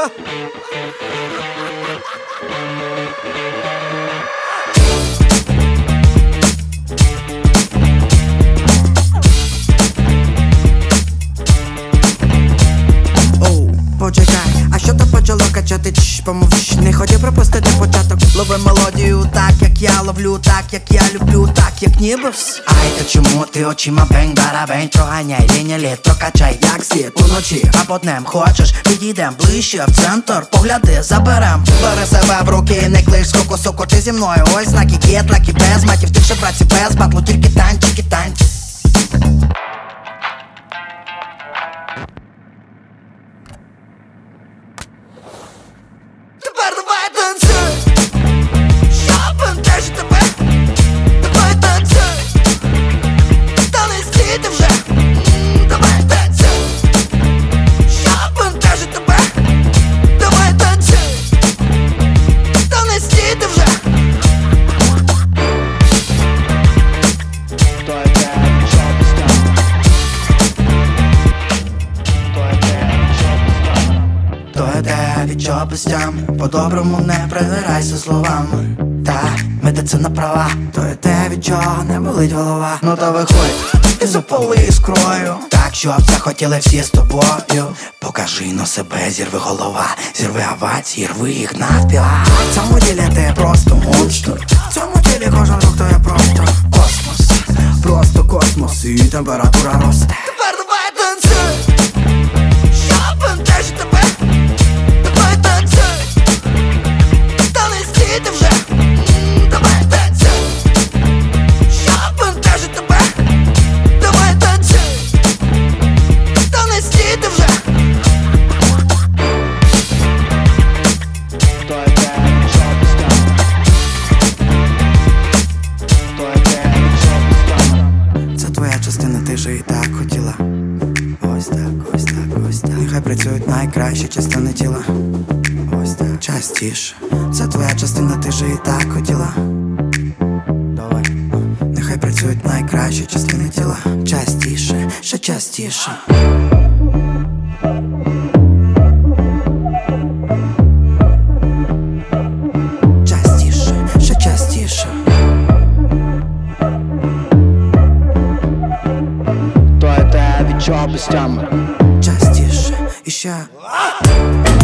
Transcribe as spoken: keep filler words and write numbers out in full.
Почекай, а що то почало качати? Чш, помовч, не хотів пропустити початок. Лови мелодію так, як я ловлю, так, як я люблю, так, як ніби вс. Ай, та чому ти очима бень-барабень? Проганяй, лінія літро, качай, як світ уночі. А по днем хочеш, підійдем ближче в центр, погляди, заберем. Бери себе в руки, не клиш, скоко, соко, чи зі мною. Ось знаки, кіт, лаки, без матів, тих ще праці, без батлу, тільки танчики, танці. Тепер давай танцюй, щоб бентежить тебе. Давай танцюй, та не стійте вже. Давай танцюй, щоб бентежить тебе. Давай танцюй, та не стійте вже. То йде від чого пустям, по-доброму не придирайся словами. Та медицина права, то йде від чого не болить голова. Ну то виходь і запали іскрою, так щоб захотіли всі з тобою. Покажи на себе, зірви голова, зірви овації, рви їх навпіл. В цьому ділі ти просто монстр, в цьому ділі кожен рух то є просто космос. Просто космос і температура росте. Тепер давай танцюй, щоб бентежить тебе. Давай танцюй, та не стійте вже. Давай танцюй, щоб бентежить тебе. Давай танцюй, та не стійте вже. Це твоя частина, ти же і так хотіла. Ось так, ось так, ось так. Нехай працюють найкращі частини тіла. Ось так, частіше. Це твоя частина, ти же і так хотіла. Давай. Нехай працюють найкращі частини тіла. Частіше, ще частіше. Частіше, ще частіше. То йде від чого пустями. Частіше, і ще.